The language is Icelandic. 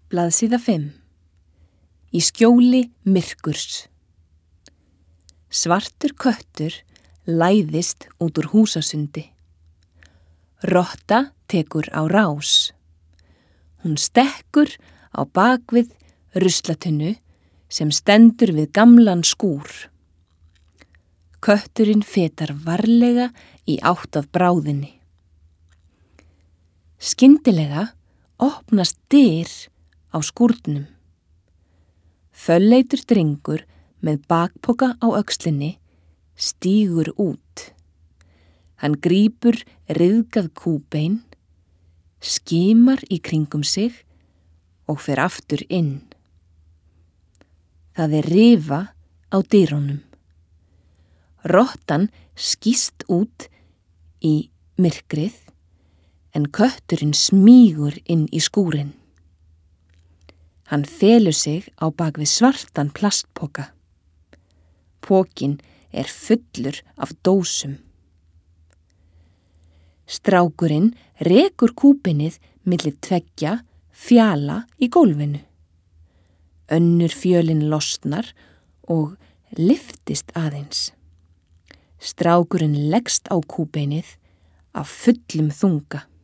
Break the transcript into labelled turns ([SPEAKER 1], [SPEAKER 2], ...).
[SPEAKER 1] Blaðsíða 5. Í skjóli myrkurs. Svartur köttur læðist út úr húsasundi. Rotta tekur á rás. Hún stekkur á bakvið ruslatunnu sem stendur við gamlan skúr. Kötturinn fetar varlega í átt að bráðinni. Skyndilega opnast dyr á skúrnum. Fölleitur drengur með bakpoka á öxlinni stígur út. Hann grípur ryðgað kúbein, skimar í kringum sig og fer aftur inn. Það rifa á dyrunum. Rottan skýst út í myrkrið en kötturinn smýgur inn í skúrinn. Hann felur sig á bak við svartan plastpoka. Pokinn er fullur af dósum. Strákurinn rekur kúbeinið milli tveggja fjala í gólfinu. Önnur fjölin losnar og lyftist aðeins. Strákurinn leggst á kúbeinið af fullum þunga.